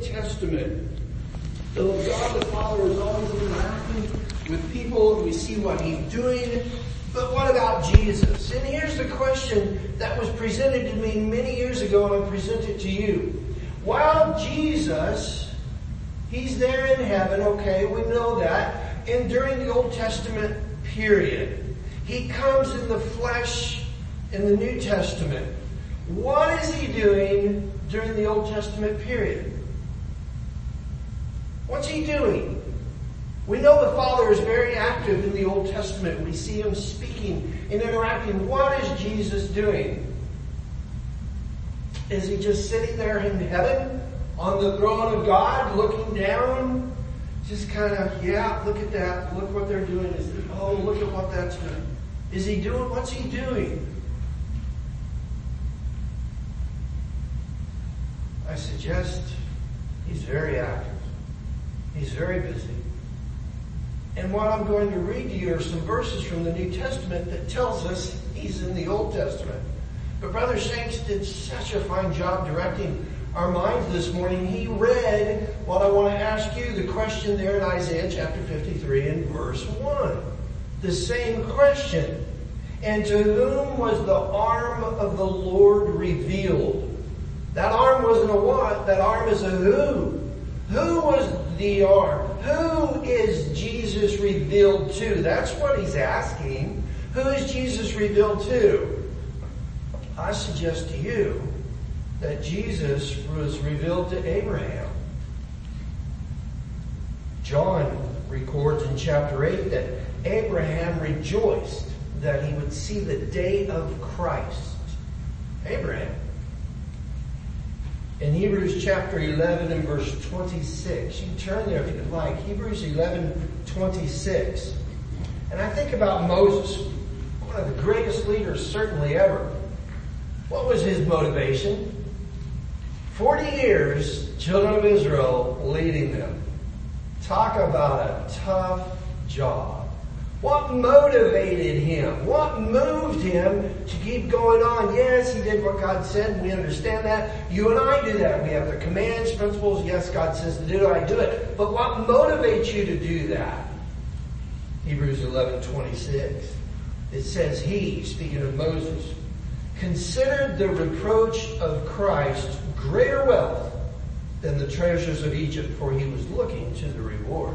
Old Testament, the God the Father is always interacting with people, and we see what He's doing. But what about Jesus? And here's the question that was presented to me many years ago, and I present it to you. While Jesus, He's there in heaven, okay, we know that. And during the Old Testament period, He comes in the flesh in the New Testament. What is He doing during the Old Testament period? What's He doing? We know the Father is very active in the Old Testament. We see Him speaking and interacting. What is Jesus doing? Is He just sitting there in heaven on the throne of God looking down? Just kind of, yeah, look at that. Look what they're doing. Oh, look at what that's doing. Is He doing? What's He doing? I suggest He's very active. He's very busy. And what I'm going to read to you are some verses from the New Testament that tells us He's in the Old Testament. But Brother Shanks did such a fine job directing our minds this morning. He read what I want to ask you, the question there in Isaiah chapter 53 and verse 1. The same question. And to whom was the arm of the Lord revealed? That arm wasn't a what? That arm is a who. Who was the arm? Who is Jesus revealed to? That's what he's asking. Who is Jesus revealed to? I suggest to you that Jesus was revealed to Abraham. John records in chapter 8 that Abraham rejoiced that he would see the day of Christ. Abraham. In Hebrews chapter 11 and verse 26. You can turn there if you'd like. Hebrews 11:26. And I think about Moses, one of the greatest leaders certainly ever. What was his motivation? 40 years, children of Israel leading them. Talk about a tough job. What motivated him? What moved him to keep going on? Yes, he did what God said. We understand that. You and I do that. We have the commands, principles. Yes, God says to do it. I do it. But what motivates you to do that? Hebrews 11:26. It says he, speaking of Moses, considered the reproach of Christ greater wealth than the treasures of Egypt, for he was looking to the reward.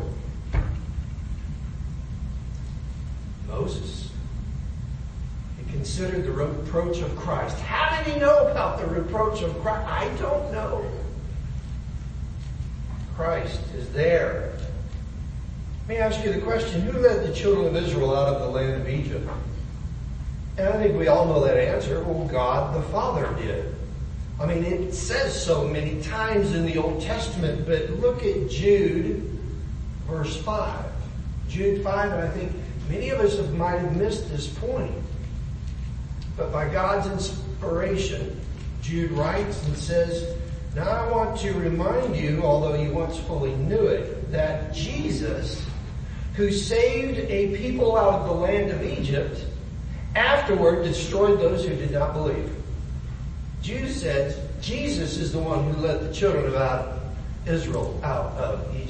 Moses. He considered the reproach of Christ. How did he know about the reproach of Christ? I don't know. Christ is there. Let me ask you the question, who led the children of Israel out of the land of Egypt? And I think we all know that answer. Well, God the Father did. I mean, it says so many times in the Old Testament, but look at Jude, verse 5. Jude 5, and I think many of us might have missed this point. But by God's inspiration, Jude writes and says, now I want to remind you, although you once fully knew it, that Jesus, who saved a people out of the land of Egypt, afterward destroyed those who did not believe. Jude says Jesus is the one who led the children of Israel out of Egypt.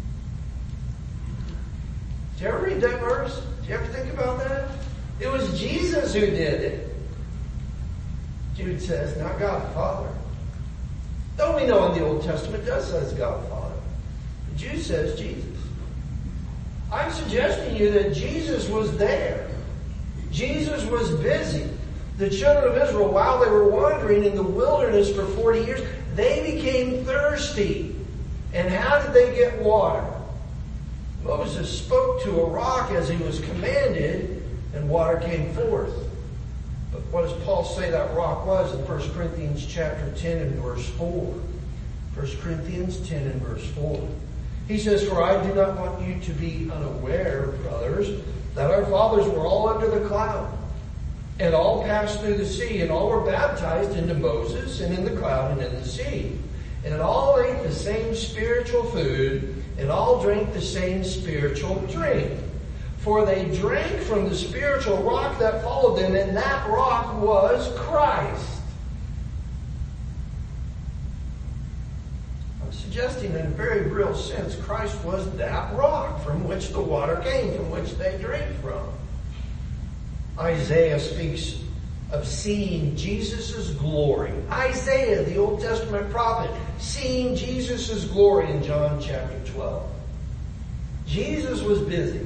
Did you ever read that verse? Did you ever think about that? It was Jesus who did it. Jude says, not God the Father. Though we know in the Old Testament it does say God the Father. But Jude says Jesus. I'm suggesting to you that Jesus was there. Jesus was busy. The children of Israel, while they were wandering in the wilderness for 40 years, they became thirsty. And how did they get water? Moses spoke to a rock as he was commanded, and water came forth. But what does Paul say that rock was in 1 Corinthians chapter 10 and verse 4? 1 Corinthians 10 and verse 4. He says, for I do not want you to be unaware, brothers, that our fathers were all under the cloud, and all passed through the sea, and all were baptized into Moses, and in the cloud, and in the sea. And all ate the same spiritual food, and all drank the same spiritual drink. For they drank from the spiritual rock that followed them, and that rock was Christ. I'm suggesting in a very real sense Christ was that rock from which the water came, from which they drank from. Isaiah speaks of seeing Jesus' glory. Isaiah, the Old Testament prophet, seeing Jesus' glory in John chapter 12. Jesus was busy.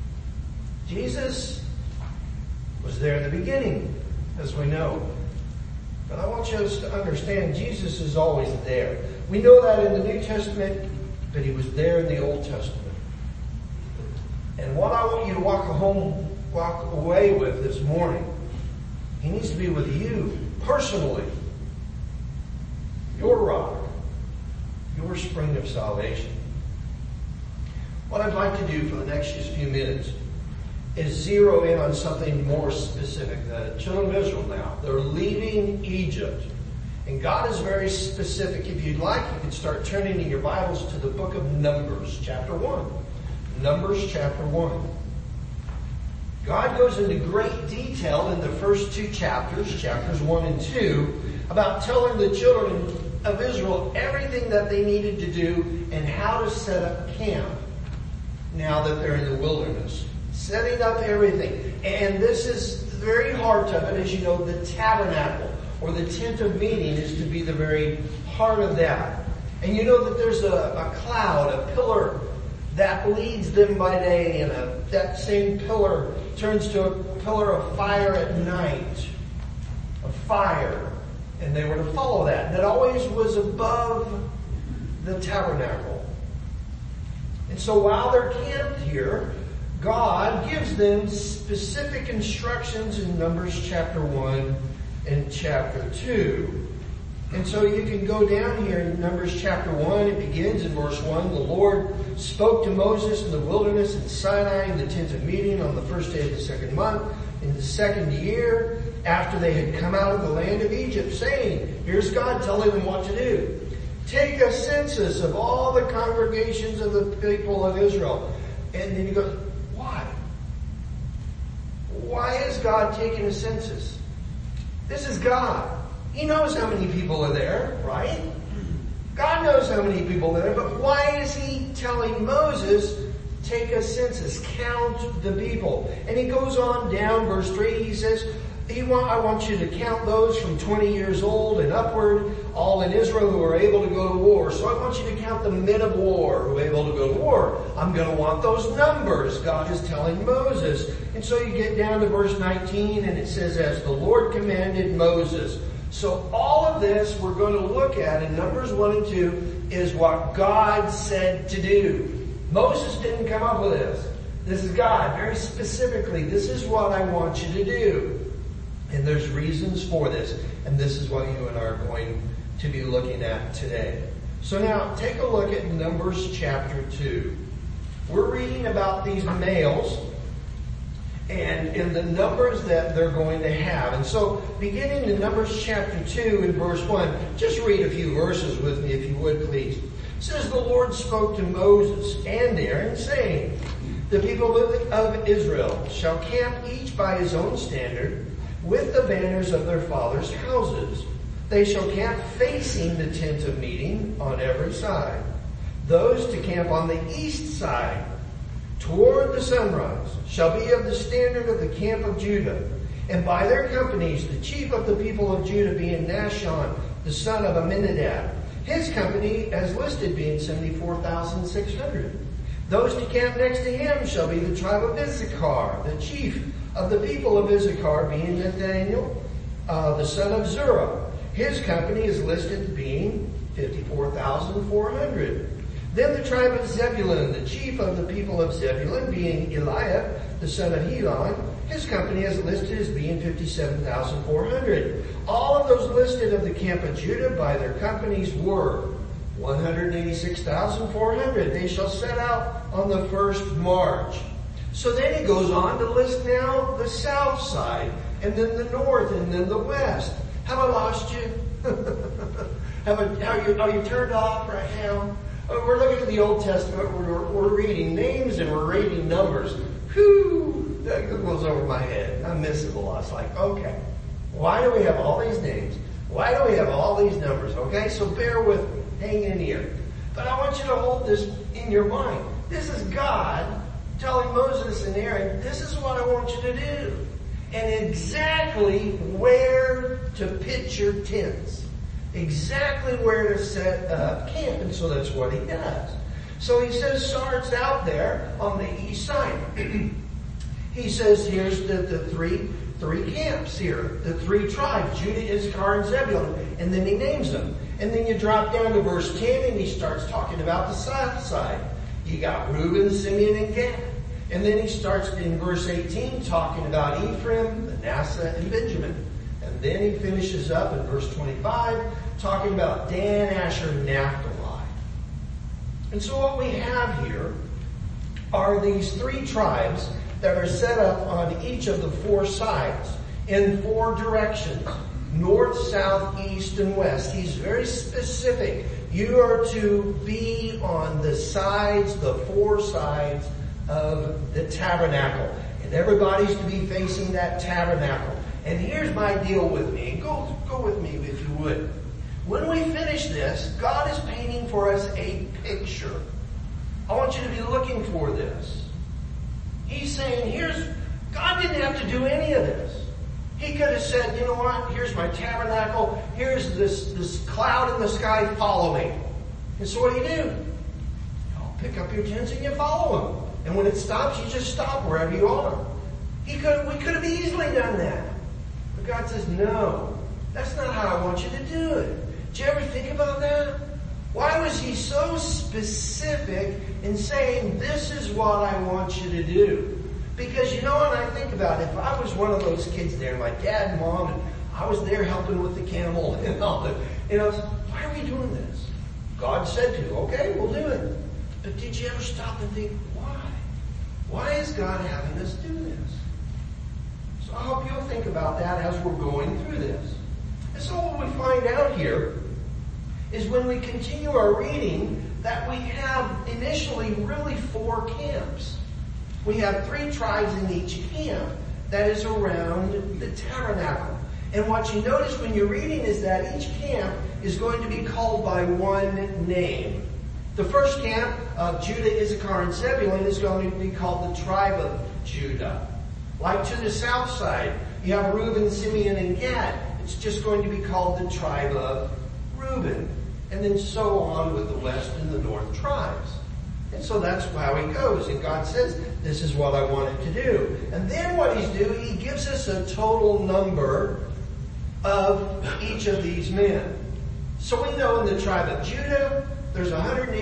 Jesus was there in the beginning, as we know. But I want you to understand, Jesus is always there. We know that in the New Testament, but he was there in the Old Testament. And what I want you to walk away with this morning, he needs to be with you personally. Your rock, your spring of salvation. What I'd like to do for the next just few minutes is zero in on something more specific. The children of Israel now, they're leaving Egypt. And God is very specific. If you'd like, you can start turning in your Bibles to the book of Numbers, chapter 1. Numbers, chapter 1. God goes into great detail in the first two chapters, chapters 1 and 2, about telling the children of Israel everything that they needed to do and how to set up camp now that they're in the wilderness. Setting up everything. And this is the very heart of it. As you know, the tabernacle or the tent of meeting is to be the very heart of that. And you know that there's a cloud, a pillar that leads them by day, and that same pillar turns to a pillar of fire at night. A fire. And they were to follow that. That always was above the tabernacle. And so while they're camped here, God gives them specific instructions in Numbers chapter 1 and chapter 2. And so you can go down here in Numbers chapter 1. It begins in verse 1. The Lord spoke to Moses in the wilderness at Sinai in the tent of meeting on the first day of the second month in the second year after they had come out of the land of Egypt, saying, here's God telling them what to do. Take a census of all the congregations of the people of Israel. And then he goes, why? Why is God taking a census? This is God. He knows how many people are there, right? God knows how many people are there, but why is he telling Moses, take a census, count the people? And he goes on down, verse 3, he says, I want you to count those from 20 years old and upward, all in Israel who are able to go to war. So I want you to count the men of war who are able to go to war. I'm going to want those numbers, God is telling Moses. And so you get down to verse 19 and it says, as the Lord commanded Moses. So all of this we're going to look at in Numbers 1 and 2 is what God said to do. Moses didn't come up with this. This is God, very specifically. This is what I want you to do. And there's reasons for this. And this is what you and I are going to be looking at today. So now, take a look at Numbers chapter 2. We're reading about these males and in the numbers that they're going to have. And so, beginning in Numbers chapter 2 and verse 1, just read a few verses with me if you would, please. It says, the Lord spoke to Moses and Aaron, saying, the people of Israel shall camp each by his own standard, with the banners of their fathers' houses. They shall camp facing the tent of meeting on every side. Those to camp on the east side, toward the sunrise, shall be of the standard of the camp of Judah. And by their companies, the chief of the people of Judah being Nahshon, the son of Amminadab. His company, as listed, being 74,600. Those to camp next to him shall be the tribe of Issachar, the chief of the people of Issachar being Nathaniel, the son of Zerah. His company is listed being 54,400. Then the tribe of Zebulun, the chief of the people of Zebulun being Eliab, the son of Helon. His company is listed as being 57,400. All of those listed of the camp of Judah by their companies were 186,400. They shall set out on the first march. So then he goes on to list now the south side, and then the north, and then the west. Have I lost you? Are you turned off right now? We're looking at the Old Testament. We're reading names and we're reading numbers. Whew, that goes over my head. I miss it a lot. It's like, okay, why do we have all these names? Why do we have all these numbers? Okay, so bear with me. Hang in here. But I want you to hold this in your mind. This is God telling Moses and Aaron, this is what I want you to do. And exactly where to pitch your tents. Exactly where to set up camp. And so that's what he does. So he says, starts out there on the east side. He says, here's the three camps here. The three tribes, Judah, Issachar, and Zebulun. And then he names them. And then you drop down to verse 10 and he starts talking about the south side. You got Reuben, Simeon, and Gad. And then he starts in verse 18 talking about Ephraim, Manasseh, and Benjamin. And then he finishes up in verse 25 talking about Dan, Asher, and Naphtali. And so what we have here are these three tribes that are set up on each of the four sides in four directions. North, south, east, and west. He's very specific. You are to be on the sides, the four sides of the tabernacle. And everybody's to be facing that tabernacle. And here's my deal with me. Go with me if you would. When we finish this, God is painting for us a picture. I want you to be looking for this. He's saying, God didn't have to do any of this. He could have said, you know what, here's my tabernacle, here's this cloud in the sky, follow me. And so what do? I'll pick up your tents and you follow him. And when it stops, you just stop wherever you are. We could have easily done that. But God says, no, that's not how I want you to do it. Did you ever think about that? Why was he so specific in saying, this is what I want you to do? Because you know what I think about, if I was one of those kids there, my dad and mom, and I was there helping with the camel and all that, why are we doing this? God said to, okay, we'll do it. But did you ever stop and think, why? Why is God having us do this? So I hope you'll think about that as we're going through this. And so what we find out here is when we continue our reading that we have initially really four camps. We have three tribes in each camp that is around the tabernacle. And what you notice when you're reading is that each camp is going to be called by one name. The first camp of Judah, Issachar, and Zebulun is going to be called the tribe of Judah. Like to the south side, you have Reuben, Simeon, and Gad. It's just going to be called the tribe of Reuben. And then so on with the west and the north tribes. And so that's how he goes. And God says, this is what I wanted to do. And then what he's doing, he gives us a total number of each of these men. So we know in the tribe of Judah, there's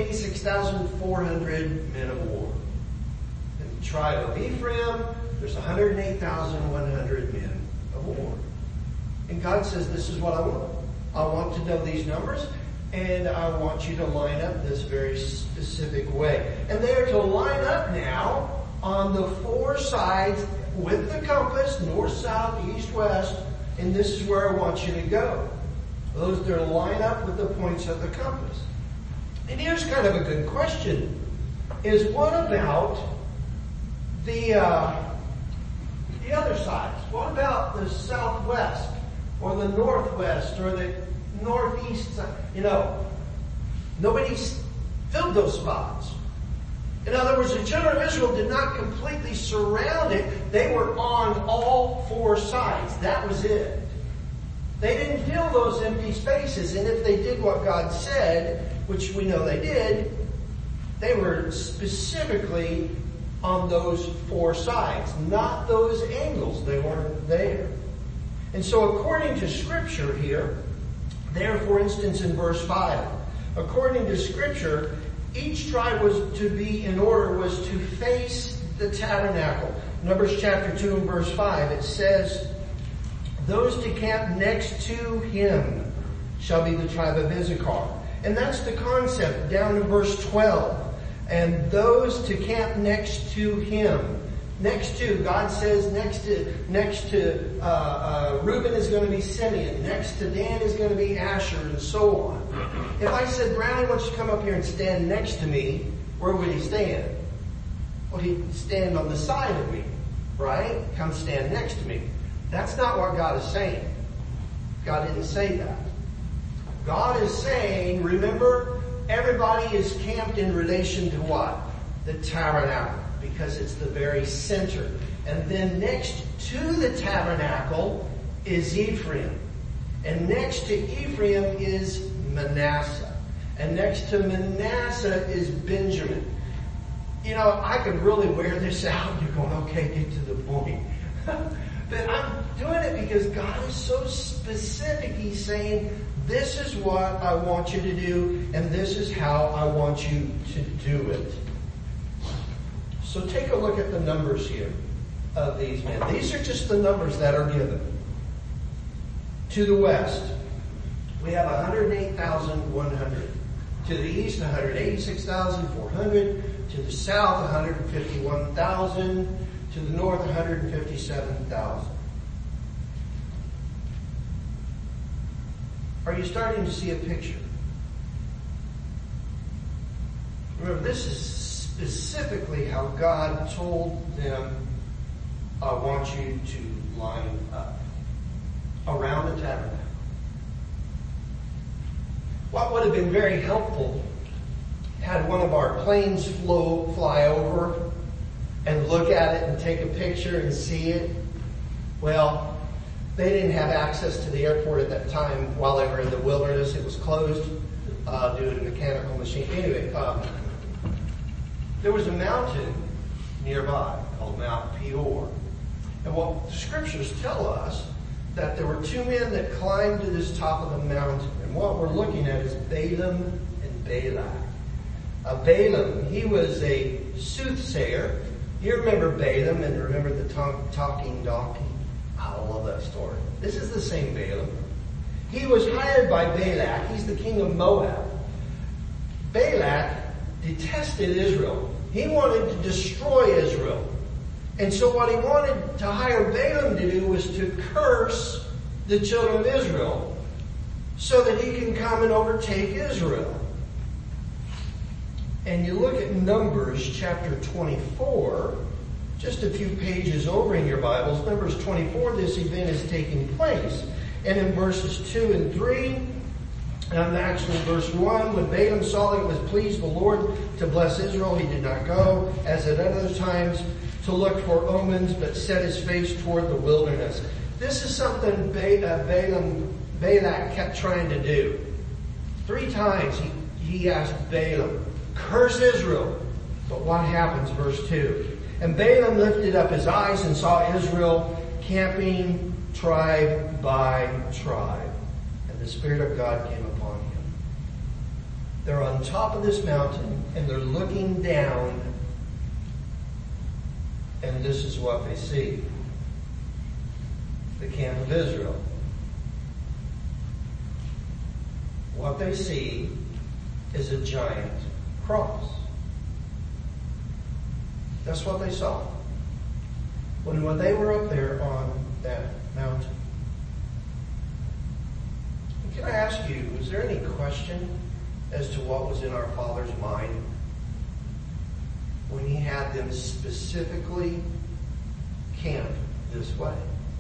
186,400 men of war. In the tribe of Ephraim, there's 108,100 men of war. And God says, this is what I want. I want to know these numbers. And I want you to line up this very specific way. And they are to line up now on the four sides with the compass, north, south, east, west. And this is where I want you to go. Those that line up with the points of the compass. And here's kind of a good question. Is what about the other sides? What about the southwest or the northwest or the northeast side? Nobody's filled those spots. In other words, the children of Israel did not completely surround it. They were on all four sides. That was it. They didn't fill those empty spaces. And if they did what God said, which we know they did, they were specifically on those four sides, not those angles. They weren't there. And so according to Scripture here, there, for instance, in verse 5, according to Scripture, each tribe was to be in order, was to face the tabernacle. Numbers chapter 2 and verse 5, it says, those to camp next to him shall be the tribe of Issachar. And that's the concept down in verse 12. And those to camp next to him. Next to, God says next to Reuben is going to be Simeon. Next to Dan is going to be Asher, and so on. If I said, Brownie, why don't you come up here and stand next to me, where would he stand? Well, he'd stand on the side of me, right? Come stand next to me. That's not what God is saying. God didn't say that. God is saying, remember, everybody is camped in relation to what? The tabernacle, because it's the very center. And then next to the tabernacle is Ephraim. And next to Ephraim is Manasseh. And next to Manasseh is Benjamin. You know, I could really wear this out and you're going, okay, get to the point. But I'm doing it because God is so specific. He's saying, this is what I want you to do, and this is how I want you to do it. So take a look at the numbers here of these men. These are just the numbers that are given. To the west, we have 108,100. To the east, 186,400. To the south, 151,000. To the north, 157,000. Are you starting to see a picture? Remember, this is specifically how God told them, I want you to line up around the tabernacle. What would have been very helpful had one of our planes fly over and look at it and take a picture and see it. Well, they didn't have access to the airport at that time while they were in the wilderness. It was closed due to mechanical machine. Anyway, there was a mountain nearby called Mount Peor. And what the scriptures tell us that there were two men that climbed to this top of the mountain. And what we're looking at is Balaam and Balak. Balaam, he was a soothsayer. You remember Balaam and remember the talking donkey? I love that story. This is the same Balaam. He was hired by Balak. He's the king of Moab. Balak detested Israel. He wanted to destroy Israel. And so what he wanted to hire Balaam to do was to curse the children of Israel so that he can come and overtake Israel. And you look at Numbers chapter 24, just a few pages over in your Bibles, Numbers 24, this event is taking place. And in verses 2 and 3, actually verse 1, when Balaam saw that it was pleased the Lord to bless Israel, he did not go, as at other times, to look for omens, but set his face toward the wilderness. This is something Balak kept trying to do. 3 times he asked Balaam, curse Israel. But what happens? Verse 2. And Balaam lifted up his eyes and saw Israel camping tribe by tribe. And the Spirit of God came upon him. They're on top of this mountain and they're looking down. And this is what they see. The camp of Israel. What they see is a giant cross. That's what they saw when they were up there on that mountain. And can I ask you, was there any question as to what was in our Father's mind when he had them specifically camp this way?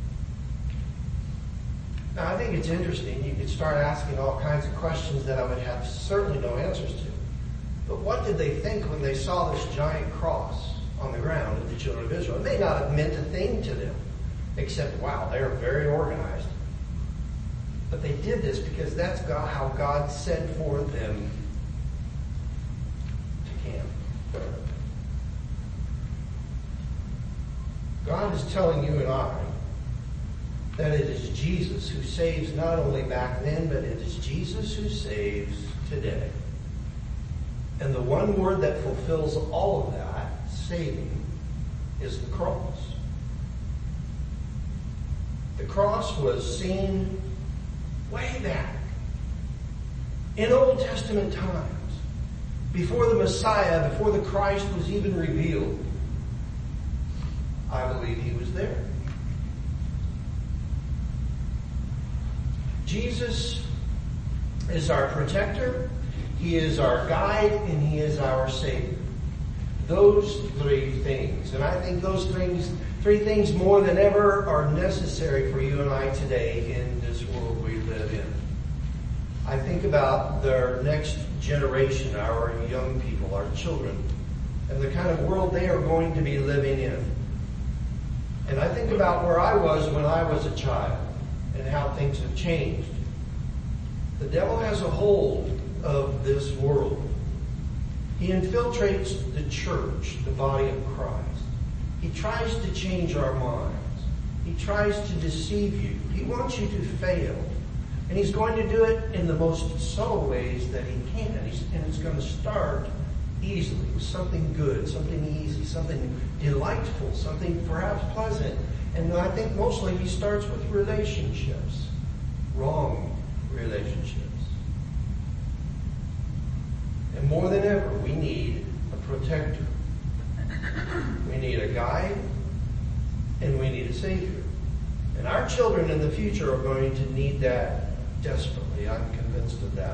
Now, I think it's interesting. You could start asking all kinds of questions that I would have certainly no answers to. But what did they think when they saw this giant cross on the ground of the children of Israel? It may not have meant a thing to them, except, wow, they're very organized. But they did this because that's how God said for them to camp. God is telling you and I that it is Jesus who saves not only back then, but it is Jesus who saves today. And the one word that fulfills all of that, saving, is the cross. The cross was seen way back in Old Testament times, before the Messiah, before the Christ was even revealed. I believe he was there. Jesus is our protector, he is our guide, and he is our Savior. Those 3 things. And I think those 3 things more than ever are necessary for you and I today in this world we live in. I think about the next generation, our young people, our children, and the kind of world they are going to be living in. And I think about where I was when I was a child and how things have changed. The devil has a hold of this world. He infiltrates the church, the body of Christ. He tries to change our minds. He tries to deceive you. He wants you to fail. And he's going to do it in the most subtle ways that he can. And it's going to start easily with something good, something easy, something delightful, something perhaps pleasant. And I think mostly he starts with relationships, wrong relationships. And more than ever, we need a protector. We need a guide, and we need a savior. And our children in the future are going to need that desperately. I'm convinced of that.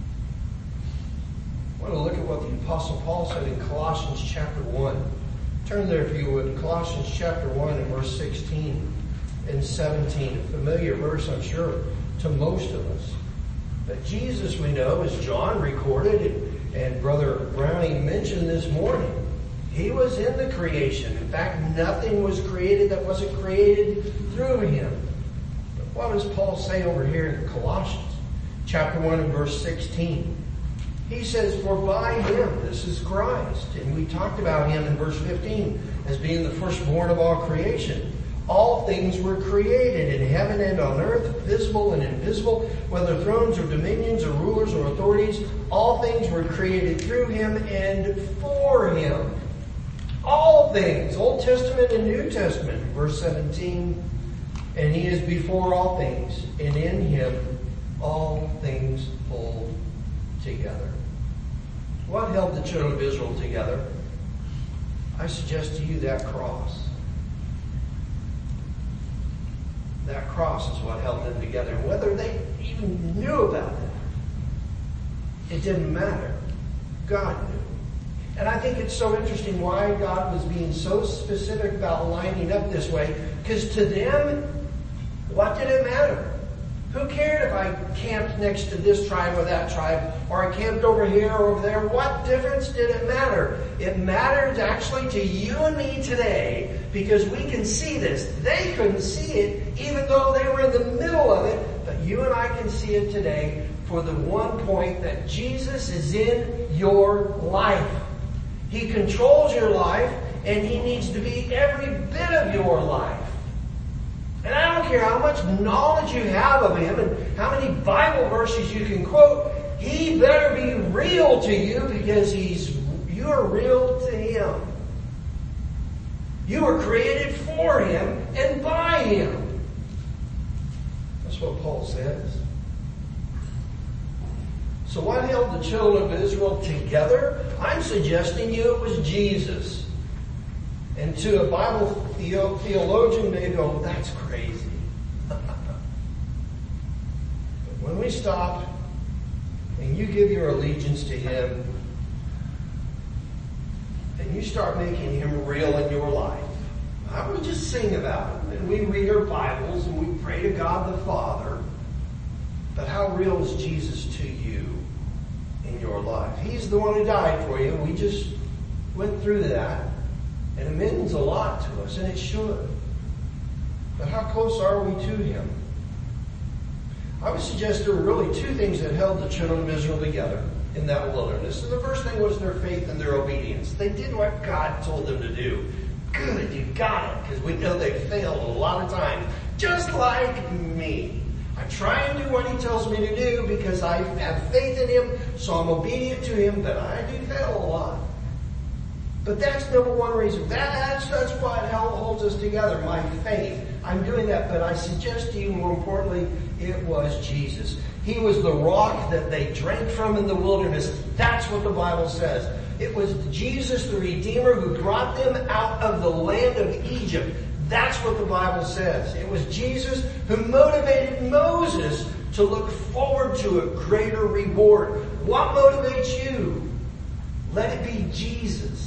I want to look at what the Apostle Paul said in Colossians chapter 1. Turn there, if you would, Colossians chapter 1 and verse 16 and 17. A familiar verse, I'm sure, to most of us. But Jesus, we know, as John recorded, and Brother Browning mentioned this morning, he was in the creation. In fact, nothing was created that wasn't created through him. But what does Paul say over here in Colossians chapter 1 and verse 16? He says, for by him, this is Christ, and we talked about him in verse 15 as being the firstborn of all creation. All things were created in heaven and on earth, visible and invisible, whether thrones or dominions or rulers or authorities. All things were created through him and for him. All things, Old Testament and New Testament. Verse 17, and he is before all things, and in him all things hold together. What held the children of Israel together? I suggest to you that cross. That cross is what held them together. And whether they even knew about it, it didn't matter. God knew. And I think it's so interesting why God was being so specific about lining up this way. Because to them, what did it matter? Who cared if I camped next to this tribe or that tribe, or I camped over here or over there? What difference did it matter? It matters actually to you and me today, because we can see this. They couldn't see it, even though they were in the middle of it, but you and I can see it today for the one point that Jesus is in your life. He controls your life, and he needs to be every bit of your life. And I don't care how much knowledge you have of him and how many Bible verses you can quote, he better be real to you, because you're real to him. You were created for him and by him. That's what Paul says. So what held the children of Israel together? I'm suggesting you it was Jesus. And to a Bible theologian, they go, that's crazy. But when we stop and you give your allegiance to him, and you start making him real in your life, not we just sing about him, and we read our Bibles, and we pray to God the Father, but how real is Jesus to you in your life? He's the one who died for you. We just went through that. And it means a lot to us, and it should. But how close are we to him? I would suggest there were really two things that held the children of Israel together in that wilderness. And the first thing was their faith and their obedience. They did what God told them to do. Good, you got it, because we know they failed a lot of times, just like me. I try and do what he tells me to do because I have faith in him, so I'm obedient to him, but I do fail a lot. But that's number one reason. That's what holds us together, my faith. I'm doing that, but I suggest to you, more importantly, it was Jesus. He was the rock that they drank from in the wilderness. That's what the Bible says. It was Jesus, the Redeemer, who brought them out of the land of Egypt. That's what the Bible says. It was Jesus who motivated Moses to look forward to a greater reward. What motivates you? Let it be Jesus.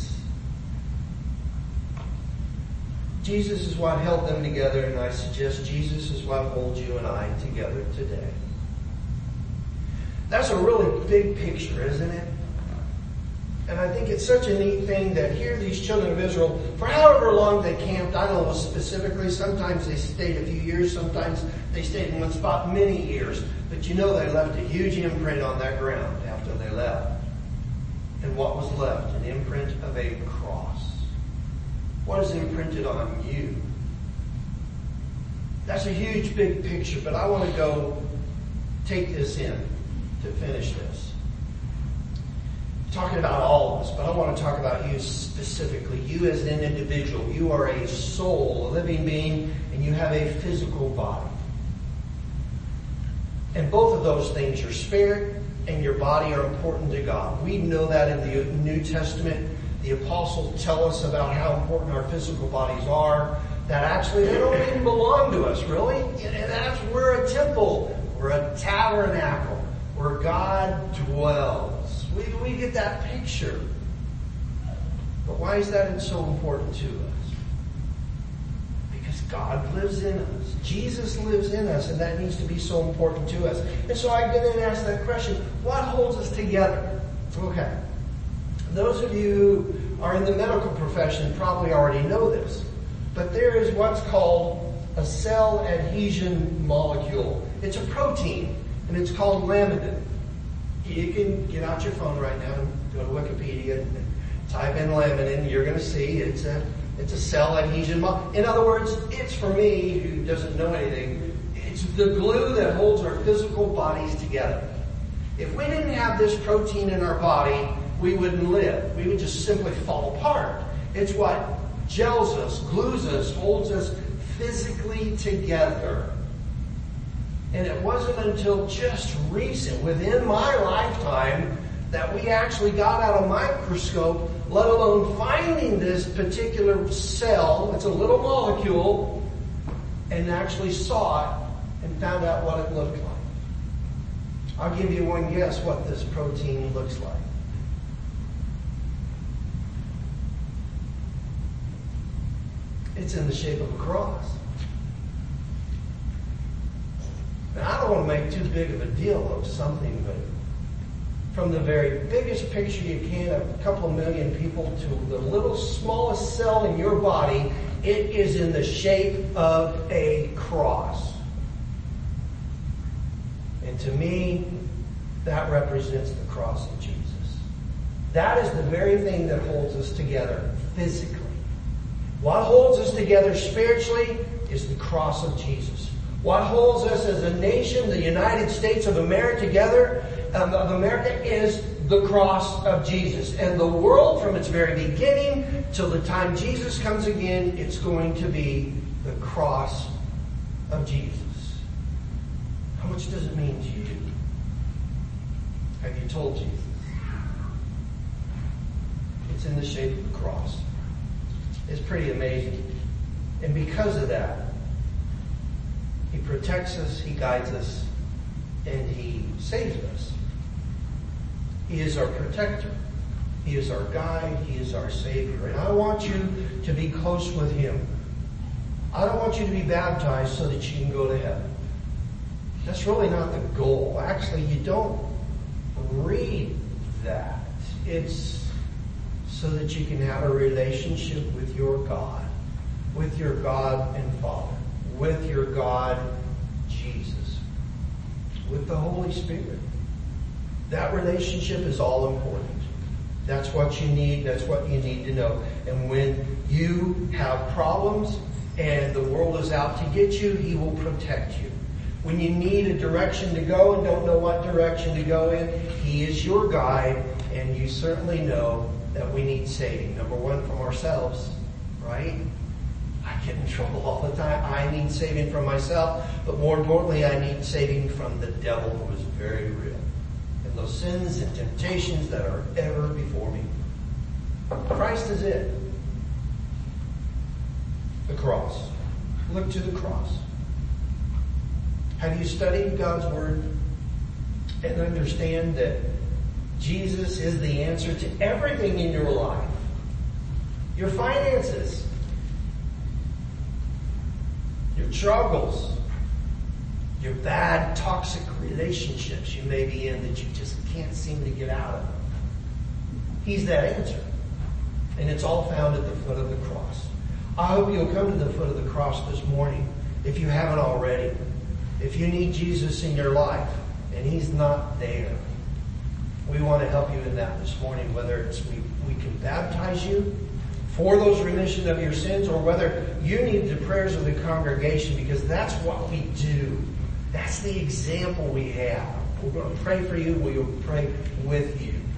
Jesus is what held them together, and I suggest Jesus is what holds you and I together today. That's a really big picture, isn't it? And I think it's such a neat thing that here these children of Israel, for however long they camped, I don't know specifically, sometimes they stayed a few years, sometimes they stayed in one spot many years. But you know they left a huge imprint on that ground after they left. And what was left? An imprint of a cross. What is imprinted on you? That's a huge big picture, but I want to go take this in to finish this. Talking about all of us, but I want to talk about you specifically. You as an individual. You are a soul, a living being, and you have a physical body. And both of those things, your spirit and your body, are important to God. We know that in the New Testament. The apostles tell us about how important our physical bodies are, that actually they don't even belong to us, really. And we're a temple. We're a tabernacle where God dwells. We get that picture. But why is that so important to us? Because God lives in us. Jesus lives in us, and that needs to be so important to us. And so I get in and ask that question, what holds us together? Okay. Those of you who are in the medical profession probably already know this. But there is what's called a cell adhesion molecule. It's a protein, and it's called laminin. You can get out your phone right now and go to Wikipedia and type in laminin. You're going to see it's a cell adhesion molecule. In other words, it's, for me, who doesn't know anything, it's the glue that holds our physical bodies together. If we didn't have this protein in our body, we wouldn't live. We would just simply fall apart. It's what gels us, glues us, holds us physically together. And it wasn't until just recent, within my lifetime, that we actually got out a microscope, let alone finding this particular cell, it's a little molecule, and actually saw it and found out what it looked like. I'll give you one guess what this protein looks like. It's in the shape of a cross. And I don't want to make too big of a deal of something, but from the very biggest picture you can of a couple of million people to the little smallest cell in your body, it is in the shape of a cross. And to me, that represents the cross of Jesus. That is the very thing that holds us together physically. What holds us together spiritually is the cross of Jesus. What holds us as a nation, the United States of America together, is the cross of Jesus. And the world, from its very beginning till the time Jesus comes again, it's going to be the cross of Jesus. How much does it mean to you? Have you told Jesus? It's in the shape of the cross. It's pretty amazing. And because of that, He protects us, He guides us, and He saves us. He is our protector. He is our guide. He is our Savior. And I want you to be close with Him. I don't want you to be baptized so that you can go to heaven. That's really not the goal. Actually, you don't read that. It's so that you can have a relationship with your God and Father, with your God, Jesus, with the Holy Spirit. That relationship is all important. That's what you need. That's what you need to know. And when you have problems and the world is out to get you, He will protect you. When you need a direction to go and don't know what direction to go in, He is your guide, and you certainly know that we need saving. Number one, from ourselves, right? I get in trouble all the time. I need saving from myself, but more importantly, I need saving from the devil, who is very real. And those sins and temptations that are ever before me. Christ is it. The cross. Look to the cross. Have you studied God's Word and understand that Jesus is the answer to everything in your life? Your finances, your struggles, your bad, toxic relationships you may be in that you just can't seem to get out of. He's that answer. And it's all found at the foot of the cross. I hope you'll come to the foot of the cross this morning if you haven't already. If you need Jesus in your life and He's not there, we want to help you in that this morning, whether it's we can baptize you for those remission of your sins, or whether you need the prayers of the congregation, because that's what we do. That's the example we have. We're going to pray for you. We'll pray with you.